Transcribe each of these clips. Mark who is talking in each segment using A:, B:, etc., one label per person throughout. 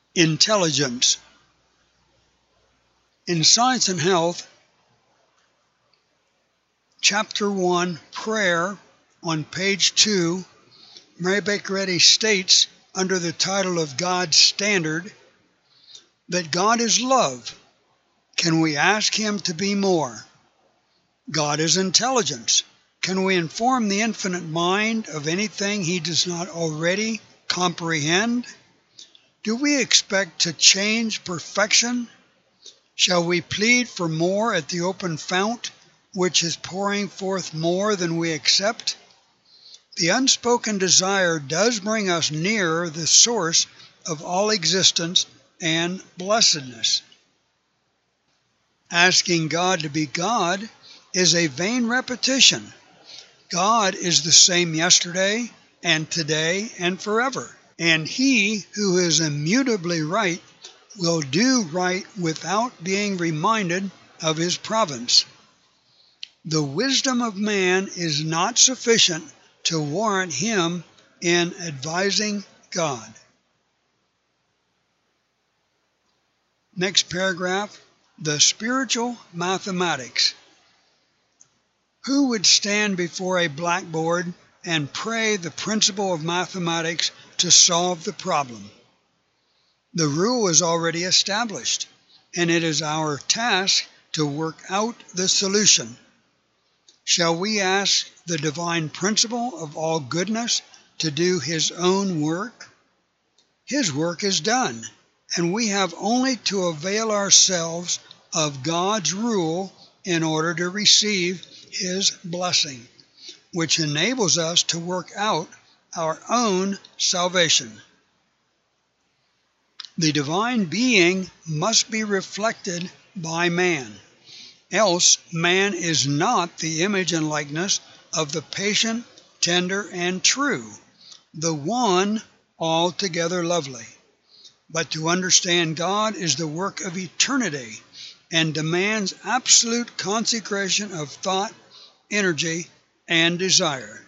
A: Intelligence. In Science and Health, Chapter 1, Prayer, on page 2, Mary Baker Eddy states, under the title of God's Standard, that God is love. Can we ask Him to be more? God is intelligence. Can we inform the infinite mind of anything He does not already comprehend? Do we expect to change perfection? Shall we plead for more at the open fount, which is pouring forth more than we accept? The unspoken desire does bring us nearer the source of all existence and blessedness. Asking God to be God is a vain repetition. God is the same yesterday and today and forever, and He who is immutably right will do right without being reminded of His province. The wisdom of man is not sufficient to warrant him in advising God. Next paragraph, the spiritual mathematics. Who would stand before a blackboard and pray the principle of mathematics to solve the problem? The rule is already established, and it is our task to work out the solution. Shall we ask the divine principle of all goodness to do His own work? His work is done, and we have only to avail ourselves of God's rule in order to receive His blessing, which enables us to work out our own salvation. The divine being must be reflected by man, else man is not the image and likeness of the patient, tender, and true, the one altogether lovely. But to understand God is the work of eternity and demands absolute consecration of thought, energy, and desire.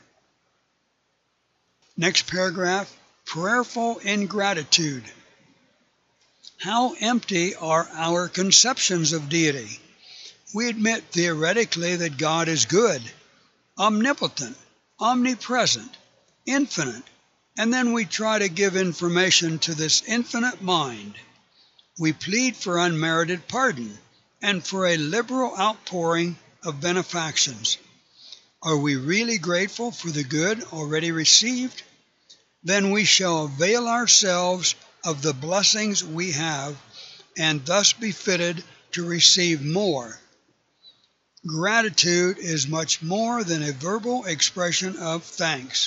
A: Next paragraph, prayerful ingratitude. How empty are our conceptions of deity? We admit theoretically that God is good, omnipotent, omnipresent, infinite, and then we try to give information to this infinite mind. We plead for unmerited pardon and for a liberal outpouring of benefactions. Are we really grateful for the good already received? Then we shall avail ourselves of the blessings we have, and thus be fitted to receive more. Gratitude is much more than a verbal expression of thanks.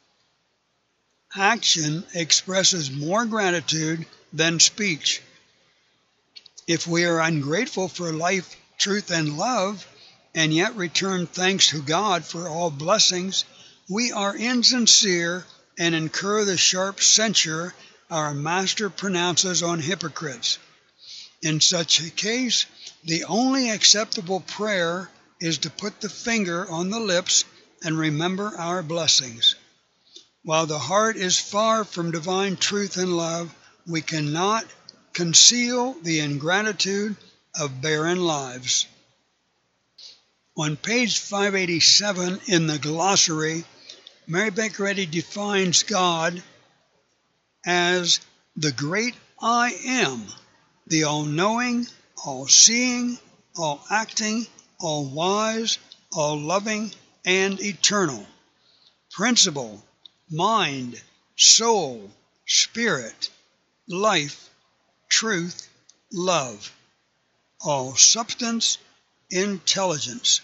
A: Action expresses more gratitude than speech. If we are ungrateful for life, truth, and love, and yet return thanks to God for all blessings, we are insincere and incur the sharp censure our Master pronounces on hypocrites. In such a case, the only acceptable prayer is to put the finger on the lips and remember our blessings. While the heart is far from divine truth and love, we cannot conceal the ingratitude of barren lives. On page 587 in the glossary, Mary Baker Eddy defines God as the great I Am, the all-knowing, all-seeing, all-acting, all-wise, all-loving, and eternal. Principle, mind, soul, spirit, life, truth, love. All substance, intelligence.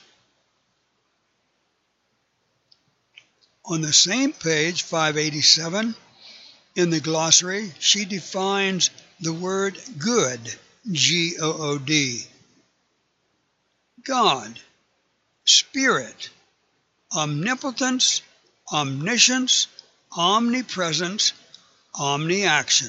A: On the same page, 587, in the glossary, she defines the word good, G-O-O-D. God, Spirit, omnipotence, omniscience, omnipresence, omni-action.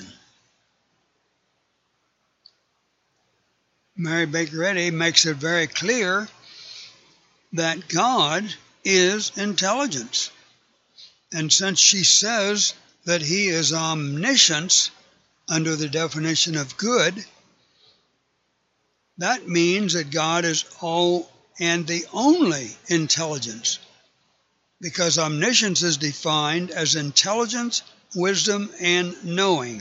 A: Mary Baker Eddy makes it very clear that God is intelligence. And since she says that He is omniscience, under the definition of good, that means that God is all and the only intelligence, because omniscience is defined as intelligence, wisdom, and knowing.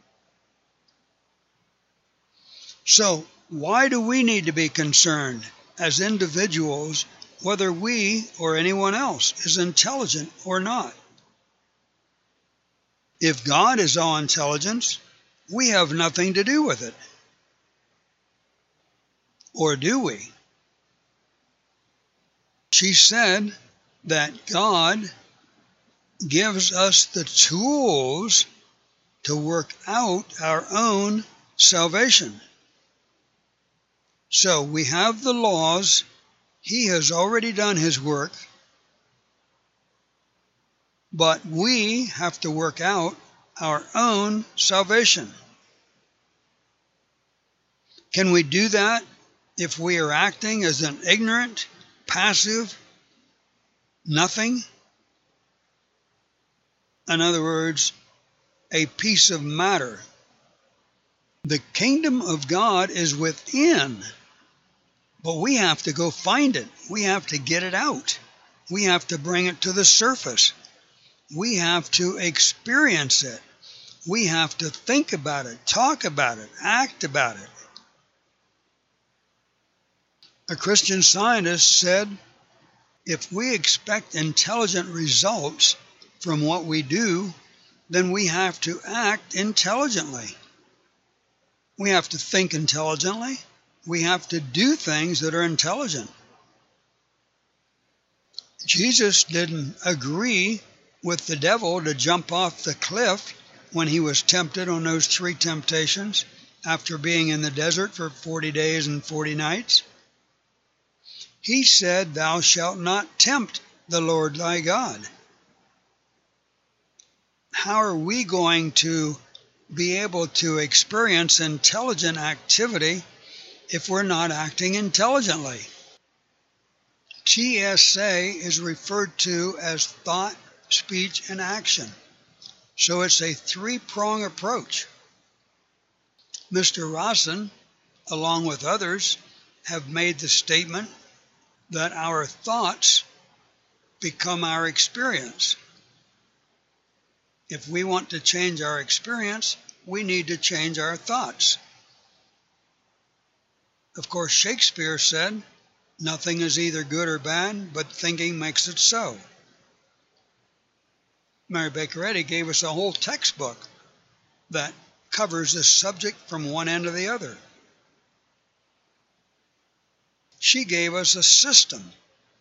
A: So, why do we need to be concerned as individuals whether we or anyone else is intelligent or not? If God is all intelligence, we have nothing to do with it. Or do we? She said that God gives us the tools to work out our own salvation. So we have the laws. He has already done his work. But we have to work out our own salvation. Can we do that if we are acting as an ignorant, passive, nothing? In other words, a piece of matter. The kingdom of God is within, but we have to go find it. We have to get it out. We have to bring it to the surface. We have to experience it. We have to think about it, talk about it, act about it. A Christian scientist said, if we expect intelligent results from what we do, then we have to act intelligently. We have to think intelligently. We have to do things that are intelligent. Jesus didn't agree with the devil to jump off the cliff when he was tempted on those 3 temptations after being in the desert for 40 days and 40 nights. He said, "Thou shalt not tempt the Lord thy God." How are we going to be able to experience intelligent activity if we're not acting intelligently? TSA is referred to as thought, speech, and action. So it's a 3-prong approach. Mr. Rawson, along with others, have made the statement that our thoughts become our experience. If we want to change our experience, we need to change our thoughts. Of course, Shakespeare said, "Nothing is either good or bad, but thinking makes it so." Mary Baker Eddy gave us a whole textbook that covers this subject from one end to the other. She gave us a system,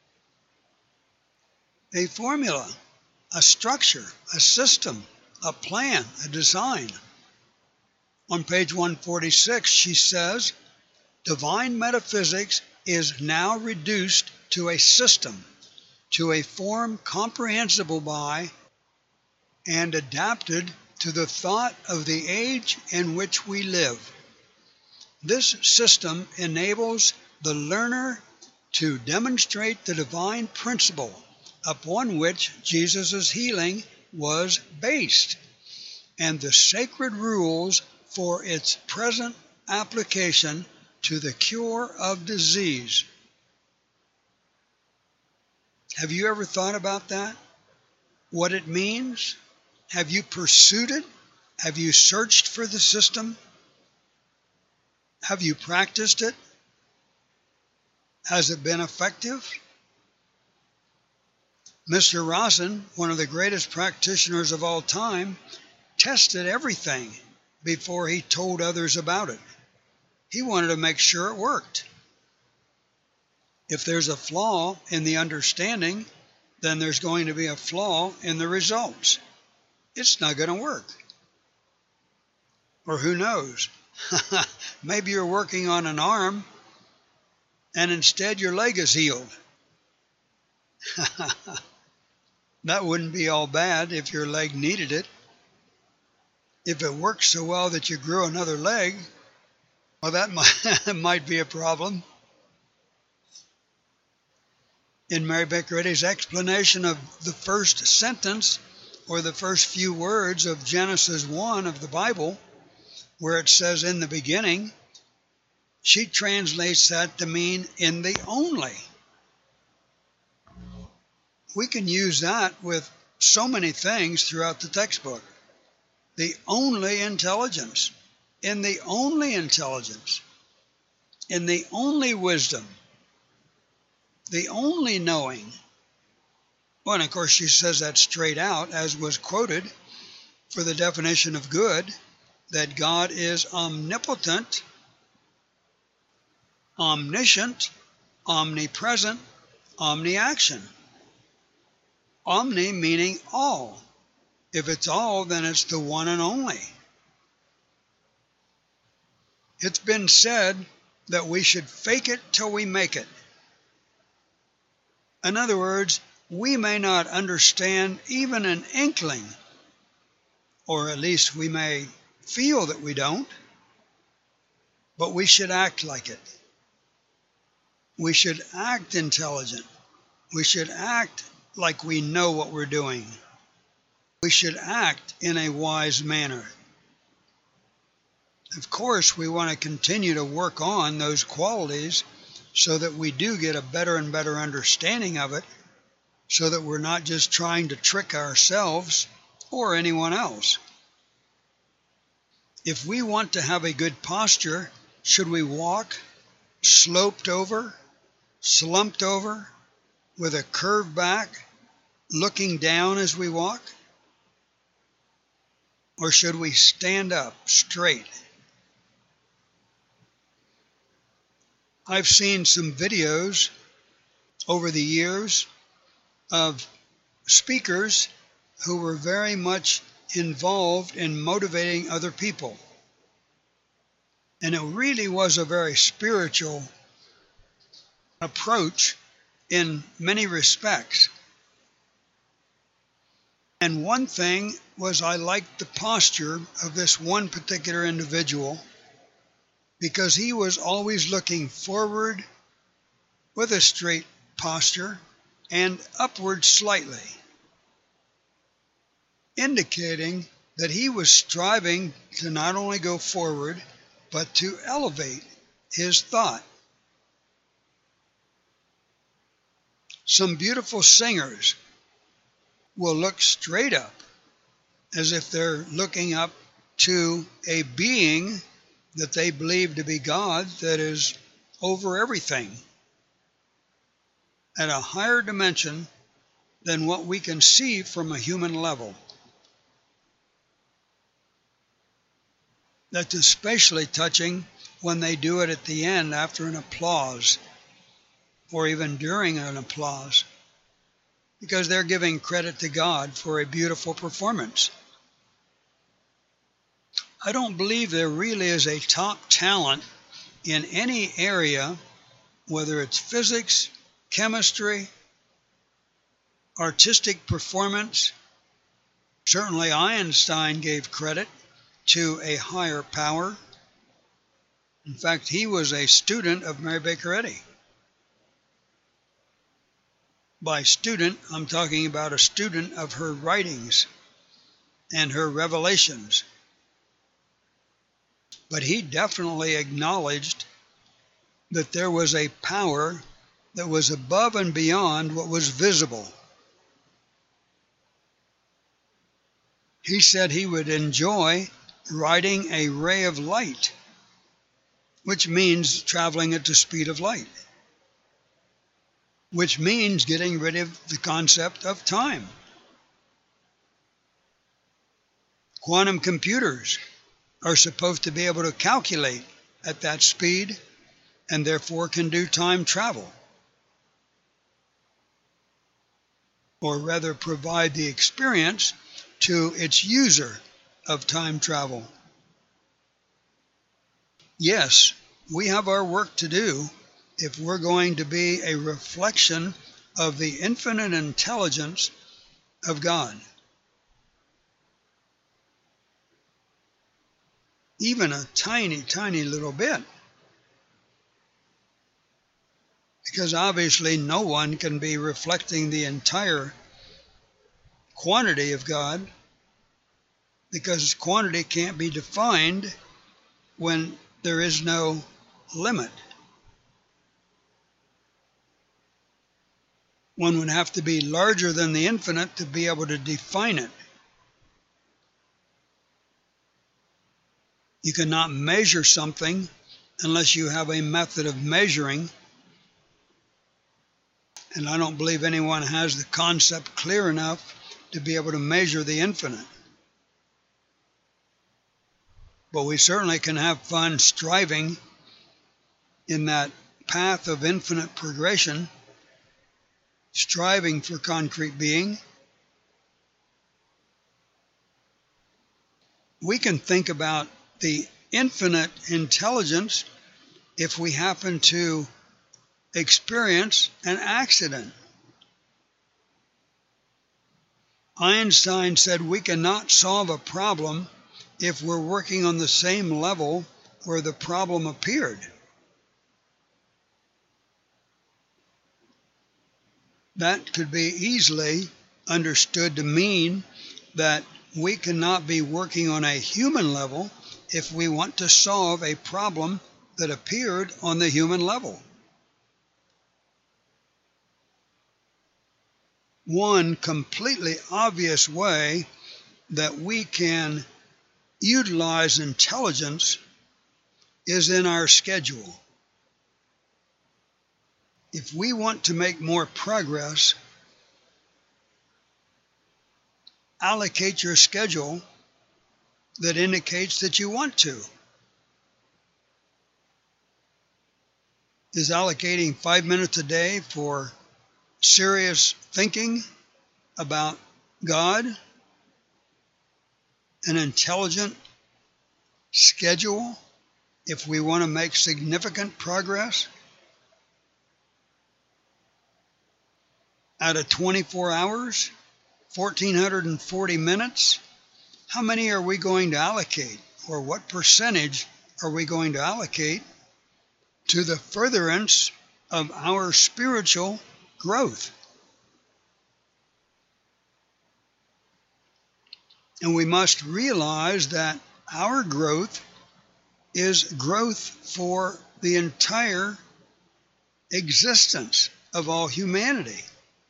A: a formula, a structure, a system, a plan, a design. On page 146, she says, divine metaphysics is now reduced to a system, to a form comprehensible by and adapted to the thought of the age in which we live. This system enables the learner to demonstrate the divine principle upon which Jesus' healing was based and the sacred rules for its present application to the cure of disease. Have you ever thought about that? What it means? Have you pursued it? Have you searched for the system? Have you practiced it? Has it been effective? Mr. Rawson, one of the greatest practitioners of all time, tested everything before he told others about it. He wanted to make sure it worked. If there's a flaw in the understanding, then there's going to be a flaw in the results. It's not going to work. Or who knows? Maybe you're working on an arm and instead your leg is healed. That wouldn't be all bad if your leg needed it. If it works so well that you grew another leg, well, that might be a problem. In Mary Baker Eddy's explanation of the first sentence, or the first few words of Genesis 1 of the Bible, where it says in the beginning, she translates that to mean in the only. We can use that with so many things throughout the textbook. The only intelligence, in the only intelligence, in the only wisdom, the only knowing. Well, and of course she says that straight out, as was quoted for the definition of good, that God is omnipotent, omniscient, omnipresent, omniaction. Omni meaning all. If it's all, then it's the one and only. It's been said that we should fake it till we make it. In other words, we may not understand even an inkling, or at least we may feel that we don't, but we should act like it. We should act intelligent. We should act like we know what we're doing. We should act in a wise manner. Of course, we want to continue to work on those qualities so that we do get a better and better understanding of it, so that we're not just trying to trick ourselves or anyone else. If we want to have a good posture, should we walk sloped over, slumped over, with a curved back, looking down as we walk? Or should we stand up straight? I've seen some videos over the years of speakers who were very much involved in motivating other people. And it really was a very spiritual approach in many respects. And one thing was, I liked the posture of this one particular individual, because he was always looking forward with a straight posture and upward slightly, indicating that he was striving to not only go forward, but to elevate his thought. Some beautiful singers will look straight up, as if they're looking up to a being that they believe to be God, that is over everything, at a higher dimension than what we can see from a human level. That's especially touching when they do it at the end after an applause, or even during an applause, because they're giving credit to God for a beautiful performance. I don't believe there really is a top talent in any area, whether it's physics, chemistry, artistic performance. Certainly Einstein gave credit to a higher power. In fact, he was a student of Mary Baker Eddy. By student, I'm talking about a student of her writings and her revelations. But he definitely acknowledged that there was a power that was above and beyond what was visible. He said he would enjoy riding a ray of light, which means traveling at the speed of light, which means getting rid of the concept of time. Quantum computers are supposed to be able to calculate at that speed, and therefore can do time travel, or rather provide the experience to its user of time travel. Yes, we have our work to do if we're going to be a reflection of the infinite intelligence of God. Even a tiny, tiny little bit. Because obviously no one can be reflecting the entire quantity of God, because quantity can't be defined when there is no limit. One would have to be larger than the infinite to be able to define it. You cannot measure something unless you have a method of measuring. And I don't believe anyone has the concept clear enough to be able to measure the infinite. But we certainly can have fun striving in that path of infinite progression, striving for concrete being. We can think about the infinite intelligence if we happen to experience an accident. Einstein said we cannot solve a problem if we're working on the same level where the problem appeared. That could be easily understood to mean that we cannot be working on a human level if we want to solve a problem that appeared on the human level. One completely obvious way that we can utilize intelligence is in our schedule. If we want to make more progress, allocate your schedule that indicates that you want to. Is allocating 5 minutes a day for serious thinking about God an intelligent schedule if we want to make significant progress? Out of 24 hours, 1,440 minutes, how many are we going to allocate, or what percentage are we going to allocate to the furtherance of our spiritual growth? And we must realize that our growth is growth for the entire existence of all humanity.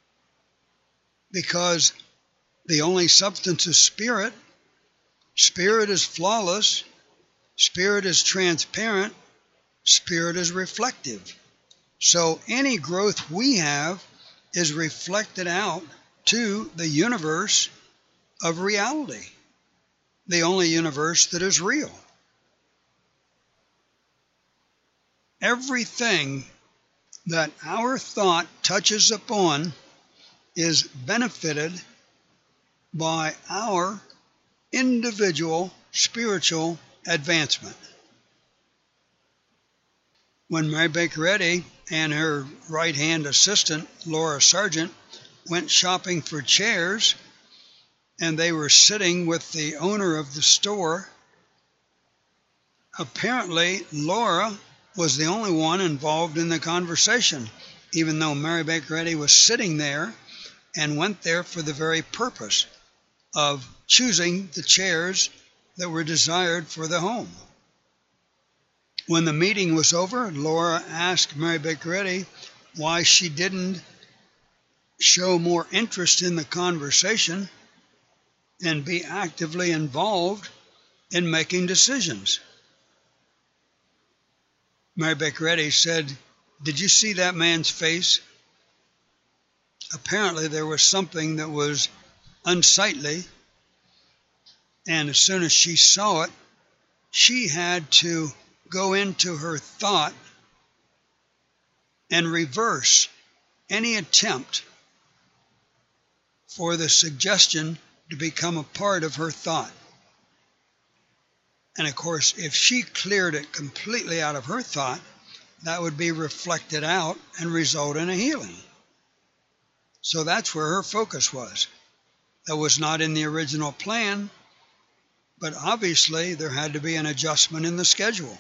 A: Because the only substance is spirit. Spirit is flawless. Spirit is transparent. Spirit is reflective. So any growth we have is reflected out to the universe of reality, the only universe that is real. Everything that our thought touches upon is benefited by our individual spiritual advancement. When Mary Baker Eddy and her right-hand assistant, Laura Sargent, went shopping for chairs, and they were sitting with the owner of the store, apparently Laura was the only one involved in the conversation, even though Mary Baker Eddy was sitting there and went there for the very purpose of choosing the chairs that were desired for the home. When the meeting was over, Laura asked Mary Baker Eddy why she didn't show more interest in the conversation and be actively involved in making decisions. Mary Baker Eddy said, "Did you see that man's face?" Apparently there was something that was unsightly, and as soon as she saw it, she had to go into her thought and reverse any attempt for the suggestion to become a part of her thought. And of course, if she cleared it completely out of her thought, that would be reflected out and result in a healing. So that's where her focus was. That was not in the original plan, but obviously there had to be an adjustment in the schedule.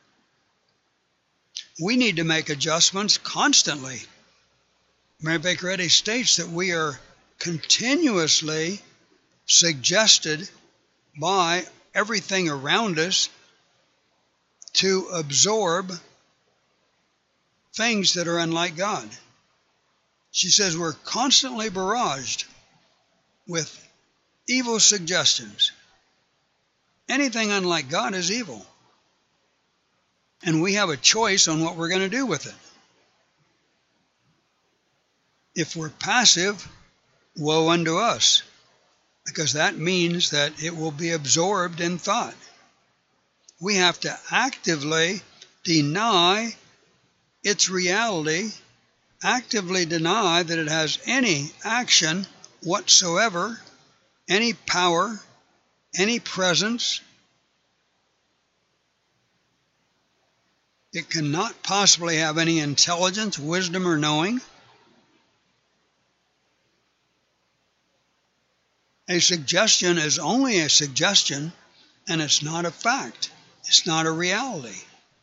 A: We need to make adjustments constantly. Mary Baker Eddy states that we are continuously suggested by everything around us to absorb things that are unlike God. She says we're constantly barraged with evil suggestions. Anything unlike God is evil. And we have a choice on what we're going to do with it. If we're passive, woe unto us, because that means that it will be absorbed in thought. We have to actively deny its reality, actively deny that it has any action whatsoever, any power, any presence. It cannot possibly have any intelligence, wisdom, or knowing. A suggestion is only a suggestion, and it's not a fact. It's not a reality.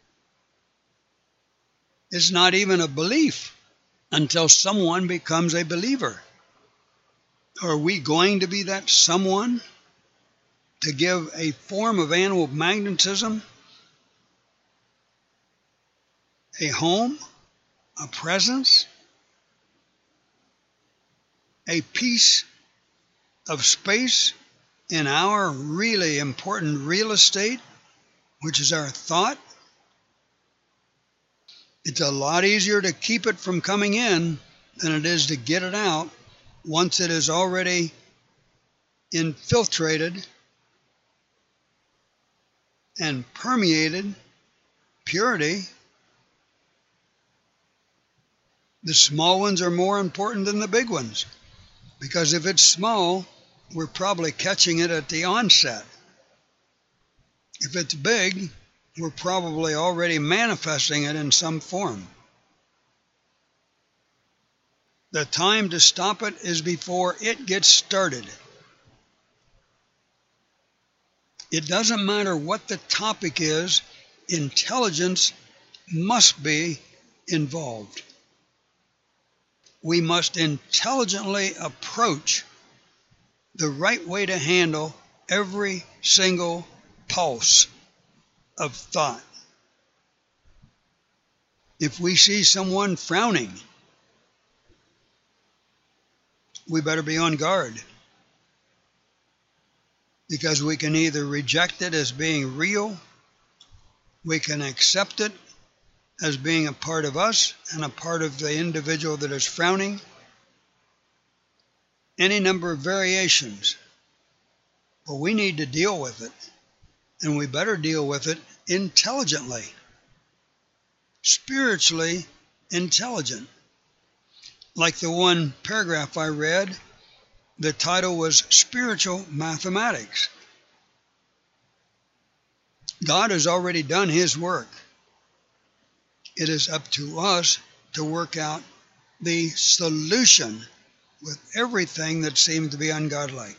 A: It's not even a belief until someone becomes a believer. Are we going to be that someone to give a form of animal magnetism, a home, a presence, a piece of space in our really important real estate, which is our thought? It's a lot easier to keep it from coming in than it is to get it out once it is already infiltrated and permeated purity. The small ones are more important than the big ones, because if it's small, we're probably catching it at the onset. If it's big, we're probably already manifesting it in some form. The time to stop it is before it gets started. It doesn't matter what the topic is, intelligence must be involved. We must intelligently approach the right way to handle every single pulse of thought. If we see someone frowning, we better be on guard, because we can either reject it as being real, we can accept it as being a part of us and a part of the individual that is frowning, any number of variations. But we need to deal with it, and we better deal with it intelligently, spiritually intelligent. Like the one paragraph I read, the title was Spiritual Mathematics. God has already done His work. It is up to us to work out the solution with everything that seems to be ungodlike.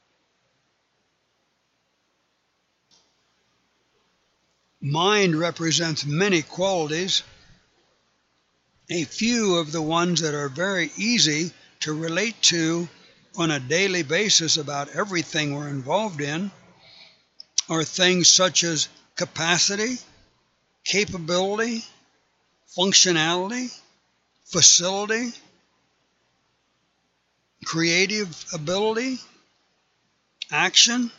A: Mind represents many qualities. A few of the ones that are very easy to relate to on a daily basis about everything we're involved in are things such as capacity, capability, functionality, facility, creative ability, action.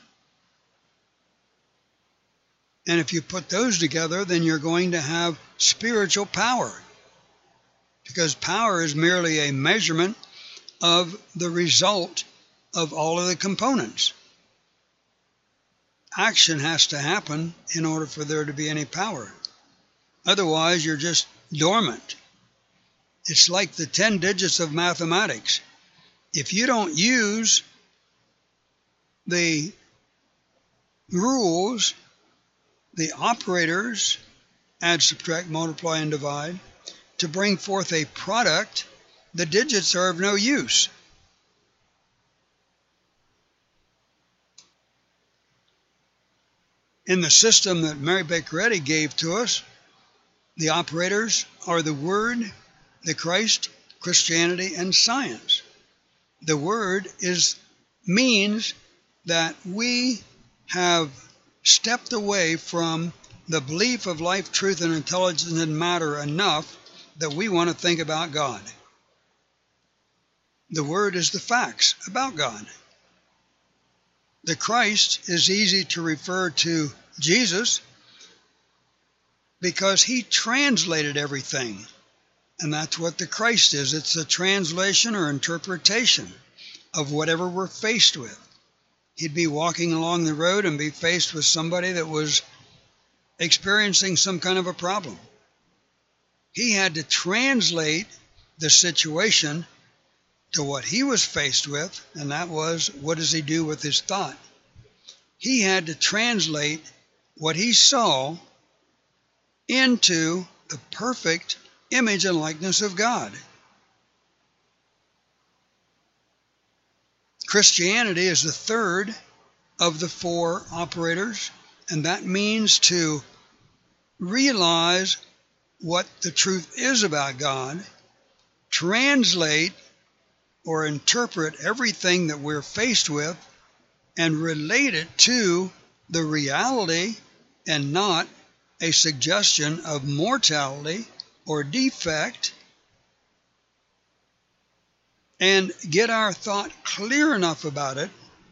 A: And if you put those together, then you're going to have spiritual power, because power is merely a measurement of the result of all of the components. Action has to happen in order for there to be any power. Otherwise, you're just dormant. It's like the 10 digits of mathematics. If you don't use the rules, the operators, add, subtract, multiply, and divide, to bring forth a product, the digits are of no use. In the system that Mary Baker Eddy gave to us, the operators are the Word, the Christ, Christianity, and science. The Word means that we have stepped away from the belief of life, truth, and intelligence didn't matter enough that we want to think about God. The Word is the facts about God. The Christ is easy to refer to Jesus because he translated everything. And that's what the Christ is. It's a translation or interpretation of whatever we're faced with. He'd be walking along the road and be faced with somebody that was experiencing some kind of a problem. He had to translate the situation to what he was faced with, and that was, what does he do with his thought? He had to translate what he saw into the perfect image and likeness of God. Christianity is the third of the four operators, and that means to realize what the truth is about God, translate or interpret everything that we're faced with, and relate it to the reality and not a suggestion of mortality or defect, and get our thought clear enough about it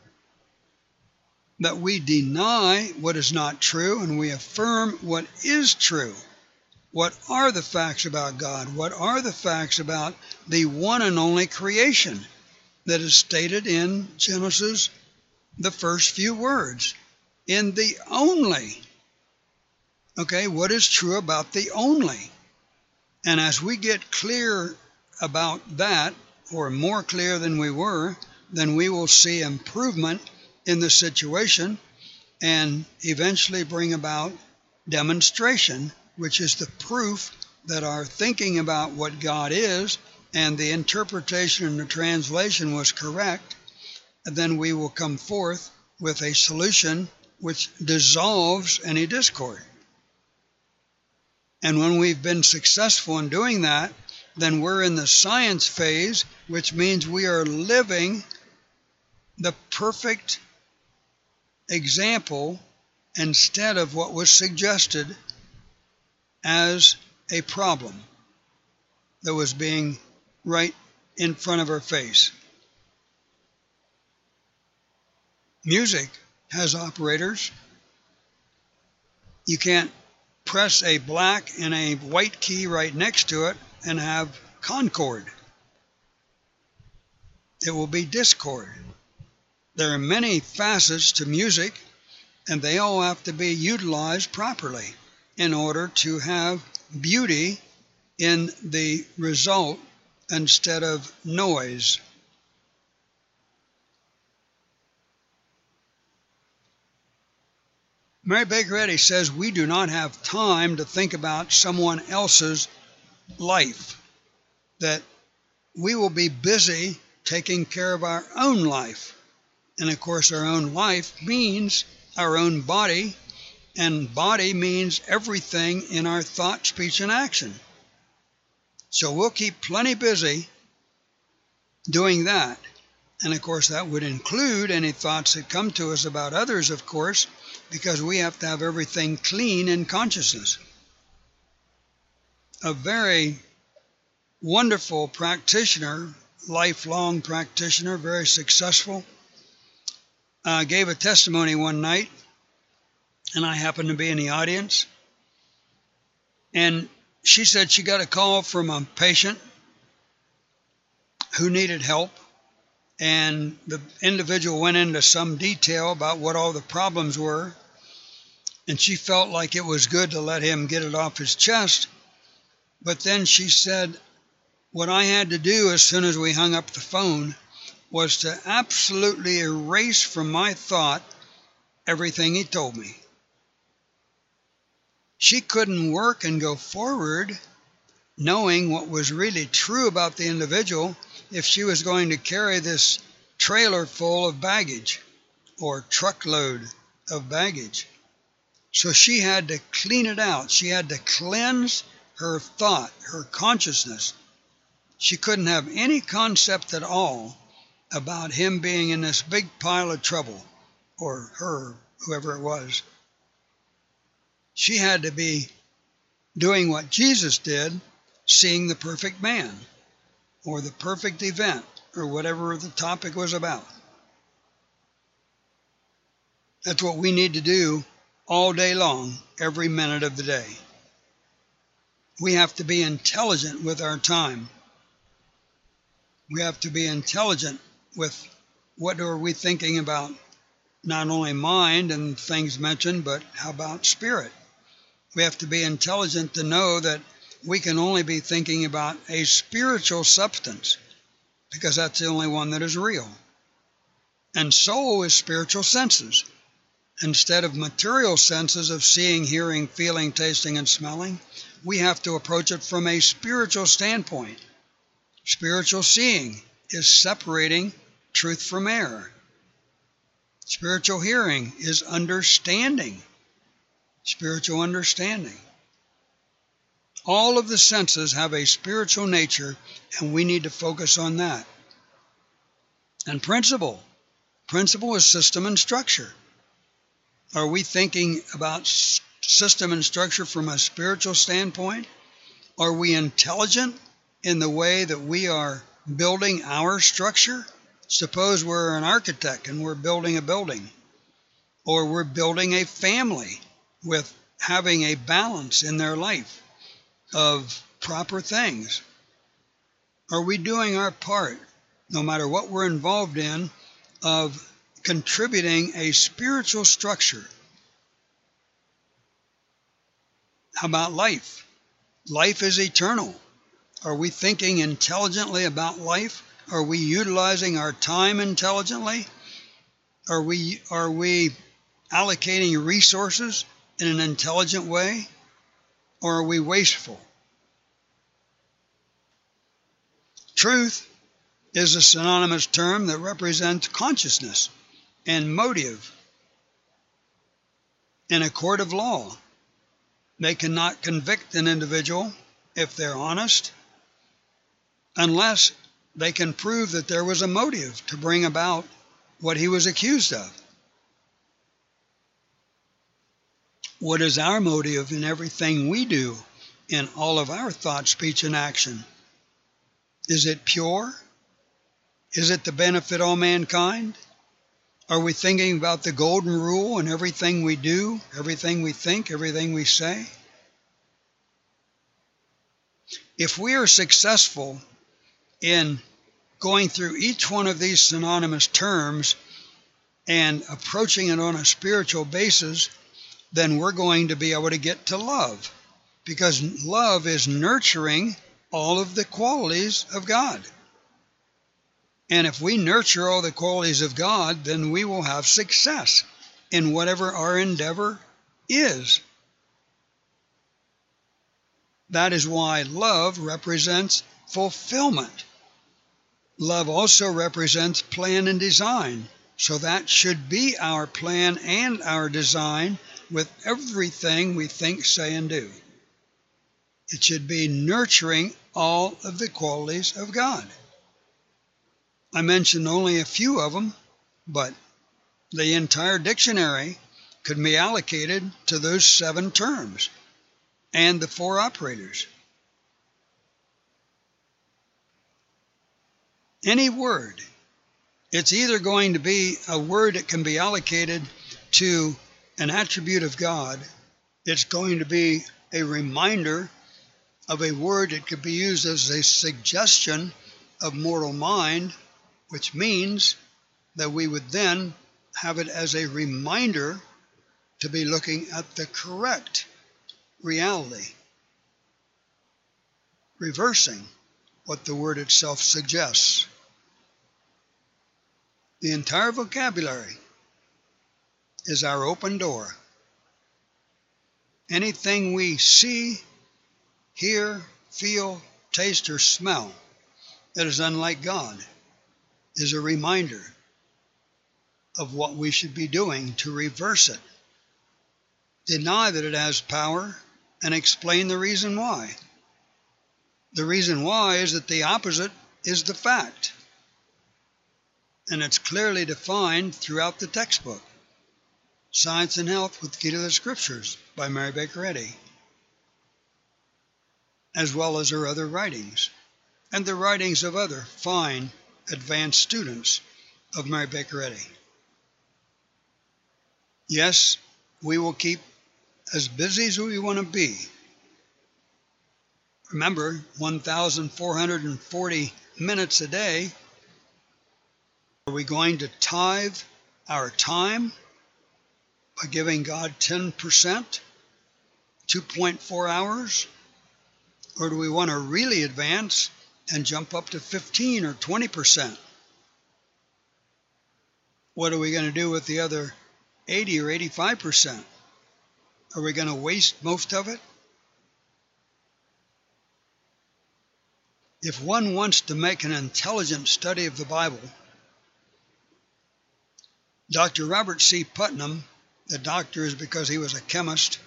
A: that we deny what is not true and we affirm what is true. What are the facts about God? What are the facts about the one and only creation that is stated in Genesis, the first few words, in the only? Okay, what is true about the only? And as we get clear about that, or more clear than we were, then we will see improvement in the situation and eventually bring about demonstration, which is the proof that our thinking about what God is and the interpretation and the translation was correct. And then we will come forth with a solution which dissolves any discord. And when we've been successful in doing that, then we're in the science phase, which means we are living the perfect example instead of what was suggested as a problem that was being right in front of our face. Music has operators. You can't press a black and a white key right next to it and have concord. It will be discord. There are many facets to music, and they all have to be utilized properly in order to have beauty in the result instead of noise. Mary Baker Eddy says we do not have time to think about someone else's life, that we will be busy taking care of our own life. And of course, our own life means our own body, and body means everything in our thought, speech, and action. So we'll keep plenty busy doing that. And of course, that would include any thoughts that come to us about others, of course, because we have to have everything clean in consciousness. A very wonderful practitioner, lifelong practitioner, very successful, gave a testimony one night, and I happened to be in the audience. And she said she got a call from a patient who needed help. And the individual went into some detail about what all the problems were. And she felt like it was good to let him get it off his chest. But then she said, what I had to do as soon as we hung up the phone was to absolutely erase from my thought everything he told me. She couldn't work and go forward knowing what was really true about the individual if she was going to carry this trailer full of baggage or truckload of baggage. So she had to clean it out. She had to cleanse her thought, her consciousness. She couldn't have any concept at all about him being in this big pile of trouble, or her, whoever it was. She had to be doing what Jesus did, seeing the perfect man, or the perfect event, or whatever the topic was about. That's what we need to do all day long, every minute of the day. We have to be intelligent with our time. We have to be intelligent with what are we thinking about, not only mind and things mentioned, but how about spirit? We have to be intelligent to know that we can only be thinking about a spiritual substance, because that's the only one that is real. And soul is spiritual senses. Instead of material senses of seeing, hearing, feeling, tasting, and smelling, we have to approach it from a spiritual standpoint. Spiritual seeing is separating truth from error. Spiritual hearing is understanding. Spiritual understanding. All of the senses have a spiritual nature, and we need to focus on that. And principle. Principle is system and structure. Are we thinking about system and structure from a spiritual standpoint? Are we intelligent in the way that we are building our structure? Suppose we're an architect and we're building a building, or we're building a family with having a balance in their life of proper things. Are we doing our part, no matter what we're involved in, of contributing a spiritual structure? How about life? Life is eternal. Are we thinking intelligently about life? Are we utilizing our time intelligently? Are we allocating resources in an intelligent way? Or are we wasteful? Truth is a synonymous term that represents consciousness and motive. In a court of law, they cannot convict an individual if they're honest, unless they can prove that there was a motive to bring about what he was accused of. What is our motive in everything we do, in all of our thought, speech, and action? Is it pure? Is it to benefit all mankind? Are we thinking about the golden rule in everything we do, everything we think, everything we say? If we are successful in going through each one of these synonymous terms and approaching it on a spiritual basis, then we're going to be able to get to love, because love is nurturing all of the qualities of God. And if we nurture all the qualities of God, then we will have success in whatever our endeavor is. That is why love represents fulfillment. Love also represents plan and design. So that should be our plan and our design with everything we think, say, and do. It should be nurturing all of the qualities of God. I mentioned only a few of them, but the entire dictionary could be allocated to those 7 terms and the 4 operators. Any word, it's either going to be a word that can be allocated to an attribute of God, it's going to be a reminder of a word that could be used as a suggestion of mortal mind, which means that we would then have it as a reminder to be looking at the correct reality, reversing what the word itself suggests. The entire vocabulary is our open door. Anything we see, hear, feel, taste, or smell that is unlike God is a reminder of what we should be doing to reverse it. Deny that it has power and explain the reason why. The reason why is that the opposite is the fact. And it's clearly defined throughout the textbook. Science and Health with Key to the Scriptures by Mary Baker Eddy, as well as her other writings, and the writings of other fine, advanced students of Mary Baker Eddy. Yes, we will keep as busy as we want to be. Remember, 1,440 minutes a day. Are we going to tithe our time by giving God 10%, 2.4 hours? Or do we want to really advance and jump up to 15 or 20%? What are we going to do with the other 80 or 85%? Are we going to waste most of it? If one wants to make an intelligent study of the Bible, Dr. Robert C. Putnam, the doctor is because he was a chemist,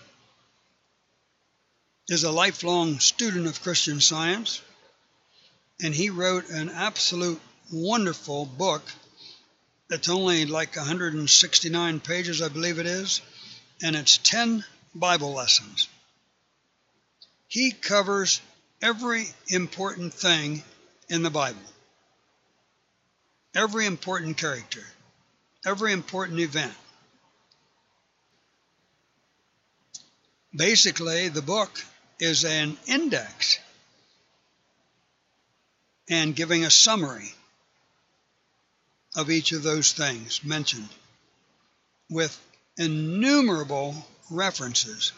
A: is a lifelong student of Christian Science, and he wrote an absolute wonderful book that's only like 169 pages, I believe it is, and it's 10 Bible lessons. He covers every important thing in the Bible, every important character, every important event. Basically, the book is an index and giving a summary of each of those things mentioned with innumerable references.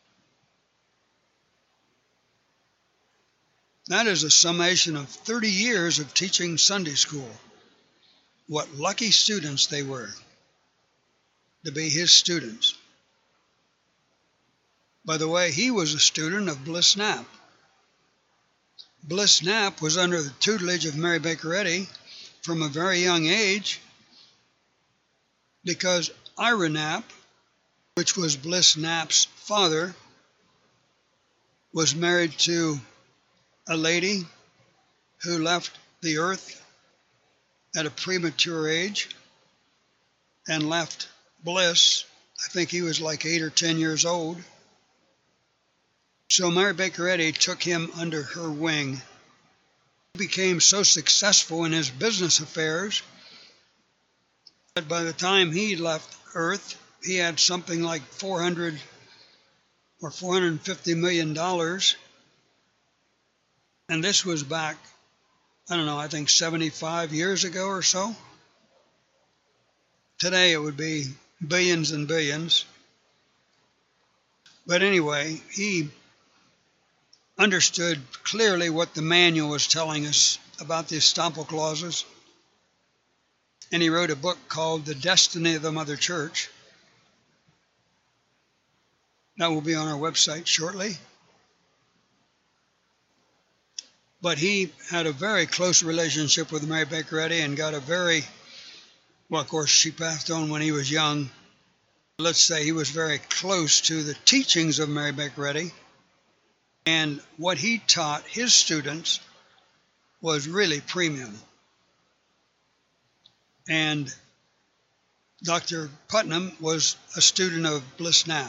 A: That is a summation of 30 years of teaching Sunday school. What lucky students they were to be his students. By the way, he was a student of Bliss Knapp. Bliss Knapp was under the tutelage of Mary Baker Eddy from a very young age, because Ira Knapp, which was Bliss Knapp's father, was married to a lady who left the earth at a premature age and left Bliss. I think he was like 8 or 10 years old. So Mary Baker Eddy took him under her wing. He became so successful in his business affairs that by the time he left Earth, he had something like $400 or $450 million. And this was back, I don't know, I think 75 years ago or so. Today it would be billions and billions. But anyway, he understood clearly what the manual was telling us about the estoppel clauses. And he wrote a book called The Destiny of the Mother Church. That will be on our website shortly. But he had a very close relationship with Mary Baker Eddy and got a very, well, of course, she passed on when he was young. Let's say he was very close to the teachings of Mary Baker Eddy. And what he taught his students was really premium. And Dr. Putnam was a student of Bliss Knapp.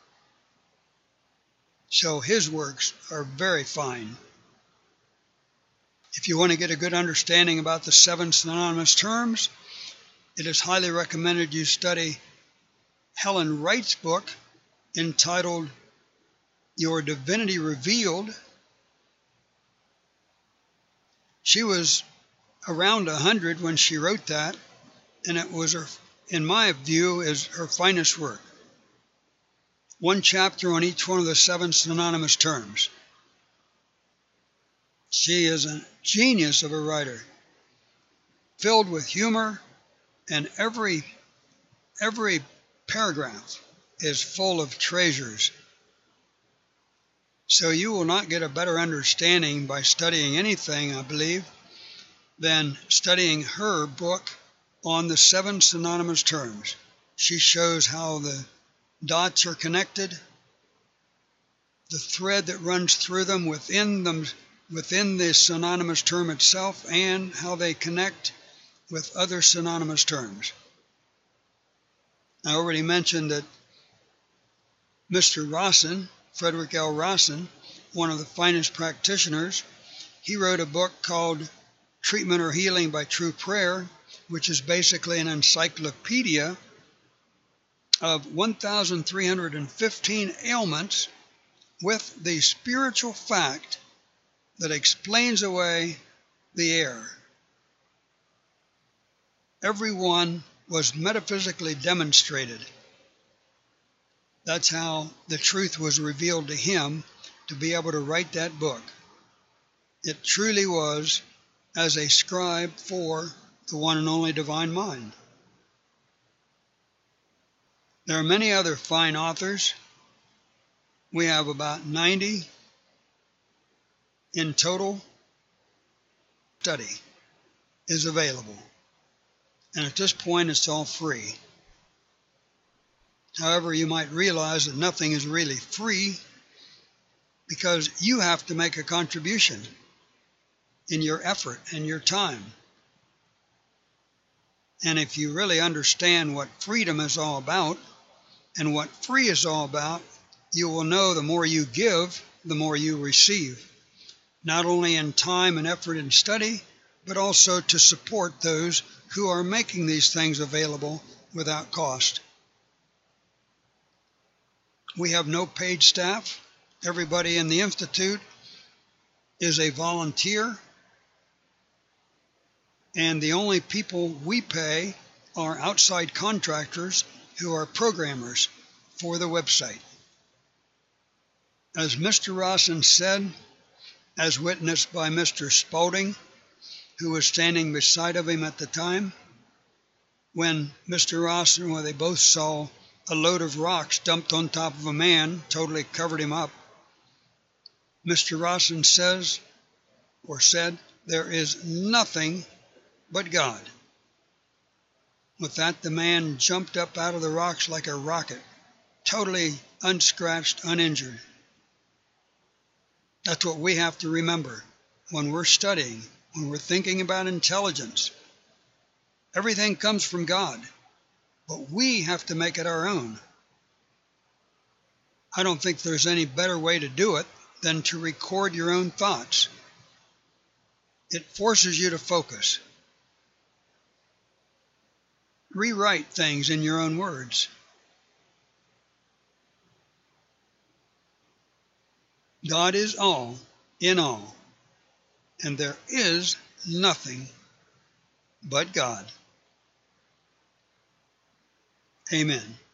A: So his works are very fine. If you want to get a good understanding about the 7 synonymous terms, it is highly recommended you study Helen Wright's book entitled Your Divinity Revealed. She was around 100 when she wrote that, and it was, her, in my view, is her finest work. 1 chapter on each one of the 7 synonymous terms. She is a genius of a writer, filled with humor, and every paragraph is full of treasures. So you will not get a better understanding by studying anything, I believe, than studying her book on the 7 synonymous terms. She shows how the dots are connected, the thread that runs through them within the synonymous term itself, and how they connect with other synonymous terms. I already mentioned that Mr. Rawson, Frederick L. Rawson, one of the finest practitioners, he wrote a book called Treatment or Healing by True Prayer, which is basically an encyclopedia of 1,315 ailments with the spiritual fact that explains away the error. Every one was metaphysically demonstrated. That's how the truth was revealed to him to be able to write that book. It truly was as a scribe for the one and only divine mind. There are many other fine authors. We have about 90 in total. Study is available. And at this point, it's all free. However, you might realize that nothing is really free because you have to make a contribution in your effort and your time. And if you really understand what freedom is all about and what free is all about, you will know the more you give, the more you receive, not only in time and effort and study, but also to support those who are making these things available without cost. We have no paid staff. Everybody in the Institute is a volunteer, and the only people we pay are outside contractors who are programmers for the website. As Mr. Rawson said, as witnessed by Mr. Spaulding, who was standing beside of him at the time, when Mr. Rawson, where they both saw a load of rocks dumped on top of a man, totally covered him up, Mr. Rawson said, there is nothing but God. With that, the man jumped up out of the rocks like a rocket, totally unscratched, uninjured. That's what we have to remember when we're studying, when we're thinking about intelligence. Everything comes from God, but we have to make it our own. I don't think there's any better way to do it than to record your own thoughts. It forces you to focus. Rewrite things in your own words. God is all in all, and there is nothing but God. Amen.